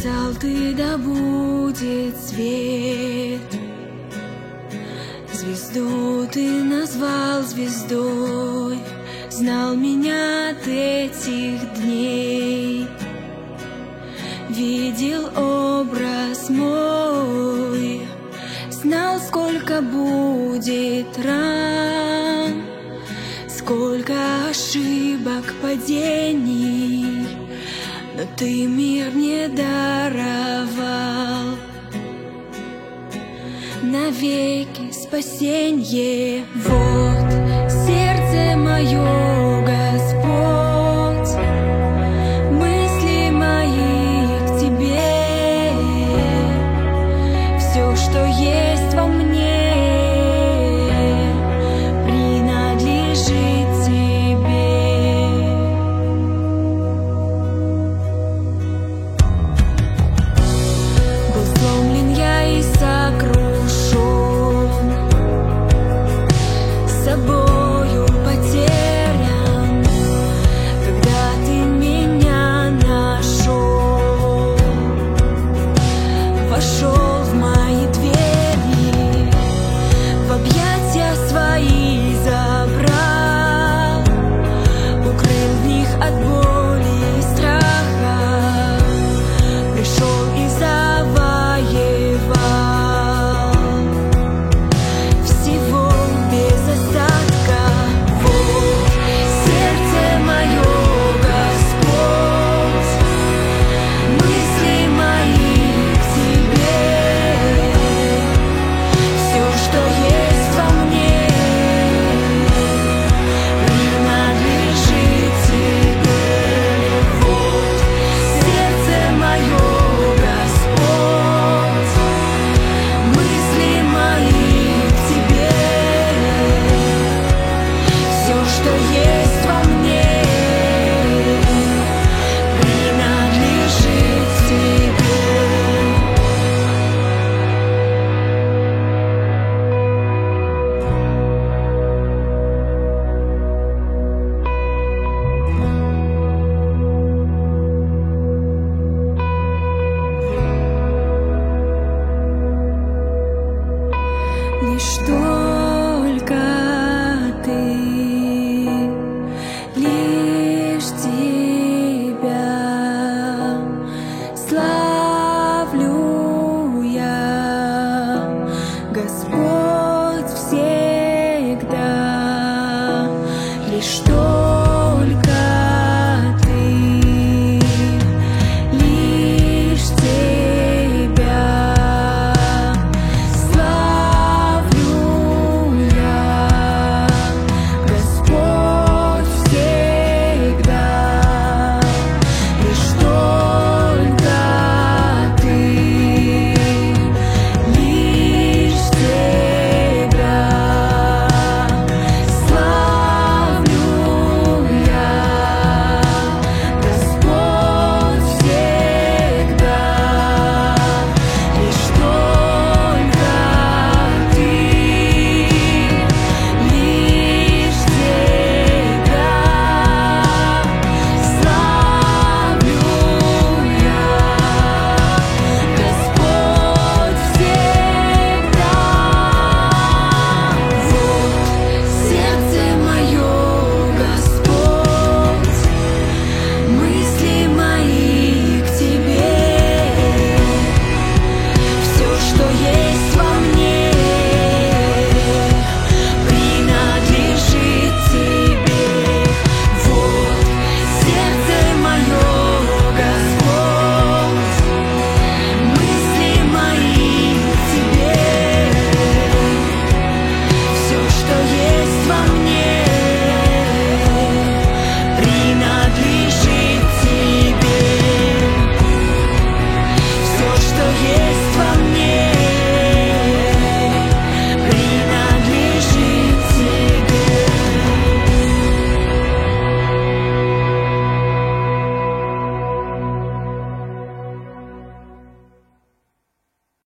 сказал ты, да будет свет. Звезду ты назвал звездой, знал меня от этих дней. Видел образ мой, знал, сколько будет ран, сколько ошибок, падений, но ты мир мне даровал. Навеки спасенье, вот сердце мое, Господь, мысли мои к Тебе, все, что есть во мне, принадлежит Тебе. Был сломлен я и сокрушен, собою потерян, когда ты меня нашел, вошел в мои двери, в объятия свои забрал, укрыл в них от боли и страха, пришел и завоевал всего без остатка. Вот сердце мое, Господь, мысли мои к Тебе, все, что есть во мне, принадлежит Тебе. Вот сердце мое, Господь, мысли мои к Тебе, все, что есть во мне, принадлежит Тебе. Лишь только ты, лишь Тебя славлю я, Господь.